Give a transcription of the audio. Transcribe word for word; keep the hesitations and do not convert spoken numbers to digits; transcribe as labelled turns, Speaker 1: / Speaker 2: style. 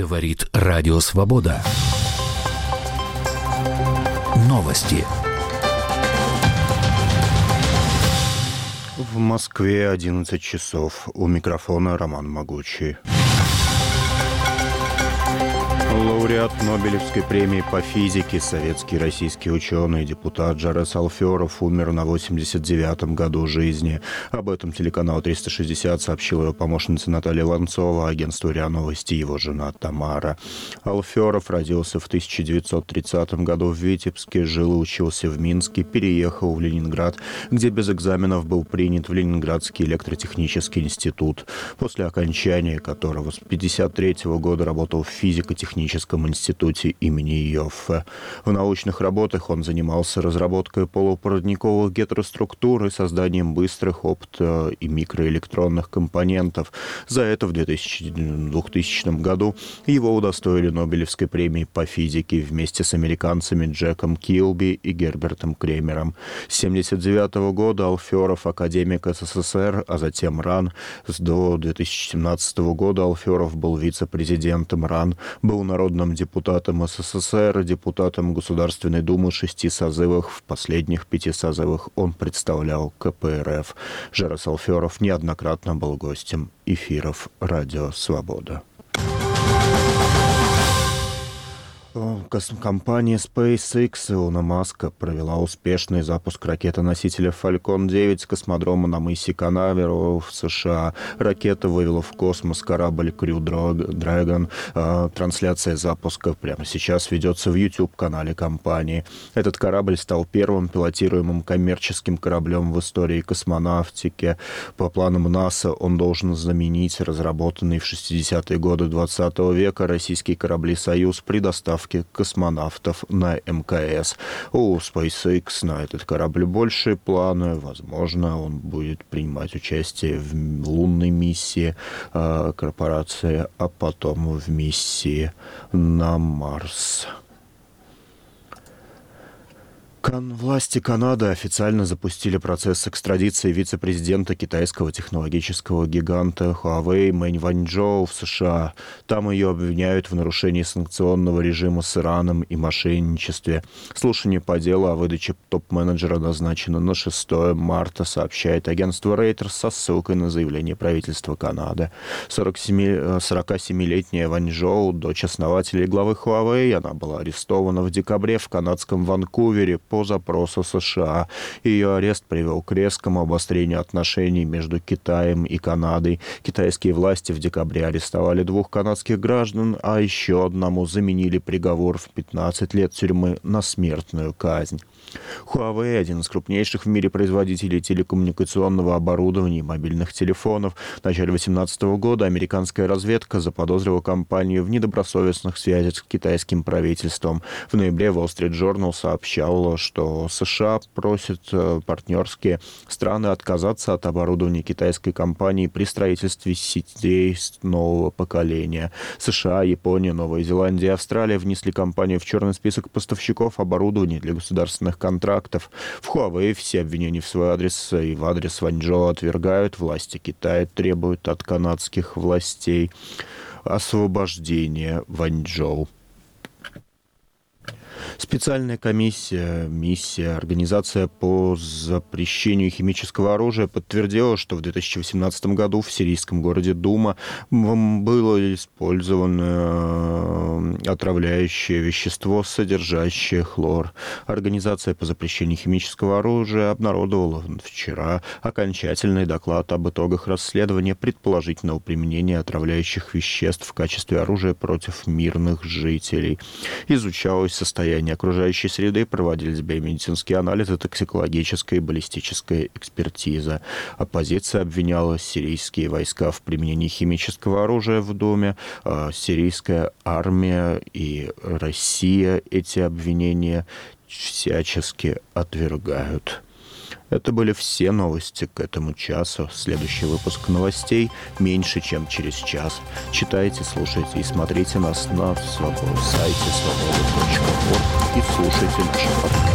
Speaker 1: Говорит Радио Свобода. Новости.
Speaker 2: В Москве одиннадцать часов. У микрофона Роман Могучий. Лауреат Нобелевской премии по физике, советский и российский ученый, депутат Жарес Алферов умер на восемьдесят девятом году жизни. Об этом телеканал триста шестьдесят сообщила его помощница Наталья Ланцова, агентству РИА Новости, его жена Тамара. Алферов родился в тысяча девятьсот тридцатом году в Витебске, жил и учился в Минске, переехал в Ленинград, где без экзаменов был принят в Ленинградский электротехнический институт, после окончания которого с пятьдесят третьего года работал в физико-техническом институте имени Йоффе. В научных работах он занимался разработкой полупроводниковых гетероструктур и созданием быстрых опто- и микроэлектронных компонентов. За это в двухтысячном году его удостоили Нобелевской премии по физике вместе с американцами Джеком Килби и Гербертом Кремером. С тысяча девятьсот семьдесят девятого года Алферов академик СССР, а затем РАН. До две тысячи семнадцатого года Алферов был вице-президентом РАН, был народным депутатом СССР, депутатом Государственной Думы шести созывах. В последних пяти созывах он представлял КПРФ. Жарес Алферов неоднократно был гостем эфиров «Радио Свобода». Компания SpaceX Илона Маска провела успешный запуск ракеты-носителя Falcon девять с космодрома на мысе Канаверал в США. Ракета вывела в космос корабль Crew Dragon. Трансляция запуска прямо сейчас ведется в YouTube-канале компании. Этот корабль стал первым пилотируемым коммерческим кораблем в истории космонавтики. По планам НАСА он должен заменить разработанный в шестидесятые годы двадцатого века российские корабли «Союз» при доставке космонавтов на МКС. У SpaceX на этот корабль большие планы. Возможно, он будет принимать участие в лунной миссии э, корпорации, а потом в миссии на Марс. Кан... Власти Канады официально запустили процесс экстрадиции вице-президента китайского технологического гиганта Huawei Мэнь Ваньчжоу в США. Там ее обвиняют в нарушении санкционного режима с Ираном и мошенничестве. Слушание по делу о выдаче топ-менеджера назначено на шестое марта, сообщает агентство Reuters со ссылкой на заявление правительства Канады. сорокасемилетняя Ваньчжоу, дочь основателя и главы Huawei, она была арестована в декабре в канадском Ванкувере по запросу США. Ее арест привел к резкому обострению отношений между Китаем и Канадой. Китайские власти в декабре арестовали двух канадских граждан, а еще одному заменили приговор в пятнадцать лет тюрьмы на смертную казнь. Huawei – один из крупнейших в мире производителей телекоммуникационного оборудования и мобильных телефонов. В начале две тысячи восемнадцатого года американская разведка заподозрила компанию в недобросовестных связях с китайским правительством. В ноябре Wall Street Journal сообщал, что США просят партнерские страны отказаться от оборудования китайской компании при строительстве сетей нового поколения. США, Япония, Новая Зеландия и Австралия внесли компанию в черный список поставщиков оборудования для государственных контрактов. В Huawei все обвинения в свой адрес и в адрес Ваньчжоу отвергают. Власти Китая требуют от канадских властей освобождения Ваньчжоу. Специальная комиссия, миссия, организация по запрещению химического оружия подтвердила, что в две тысячи восемнадцатом году в сирийском городе Дума было использовано отравляющее вещество, содержащее хлор. Организация по запрещению химического оружия обнародовала вчера окончательный доклад об итогах расследования предположительного применения отравляющих веществ в качестве оружия против мирных жителей. Изучалось состояние окружающей среды, проводились биомедицинские анализы, токсикологическая и баллистическая экспертиза. Оппозиция обвиняла сирийские войска в применении химического оружия в Думе. Сирийская армия и Россия эти обвинения всячески отвергают. Это были все новости к этому часу. Следующий выпуск новостей меньше, чем через час. Читайте, слушайте и смотрите нас на сайте свобода точка орг и слушайте наши подкасты.